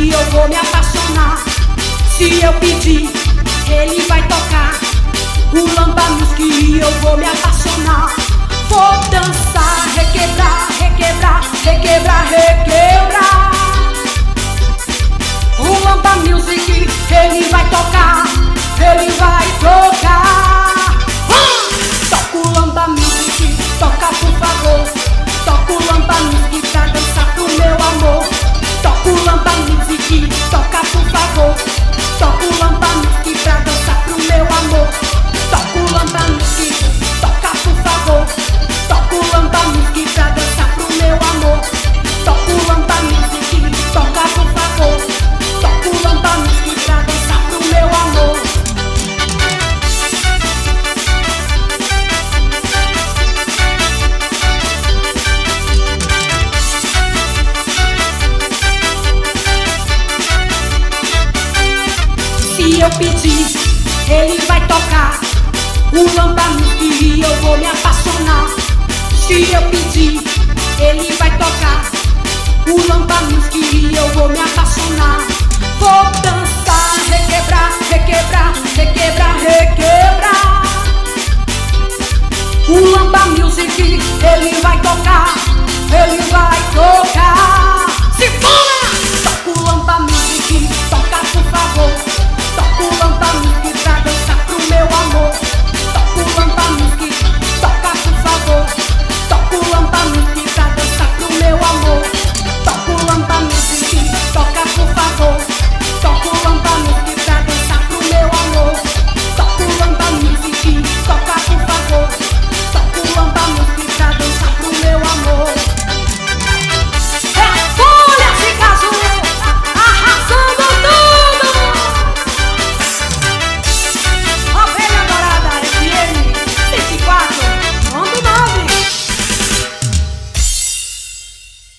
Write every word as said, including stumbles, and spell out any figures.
e eu vou me apaixonar. Se eu pedir, ele vai tocar o Lamba Music e eu vou me apaixonar. Vou dançar, requebrar, requebrar, requebrar, requebrar. O Lamba Music, ele vai tocar, ele vai tocar. Hum! Toca o Lamba Music, toca por favor. Toca o Lamba Music pra dançar pro meu amor. Toca o Lamba Music, toca por favor. Toca o Lamba Music pra dançar pro meu amor. Toca o Lamba Music, toca por favor. Toca o Lamba Music pra dançar pro meu amor. Toca o Lamba Music, toca por favor. Toca o Lamba Music pra dançar pro meu amor. Se eu pedir, ele vai tocar o Lamba Music e eu vou me apaixonar. Se eu pedir, ele vai tocar o Lamba Music e eu vou me apaixonar. Vou dançar, requebrar, requebrar, requebrar, requebrar. O Lamba Music, ele vai tocar, ele vai tocar.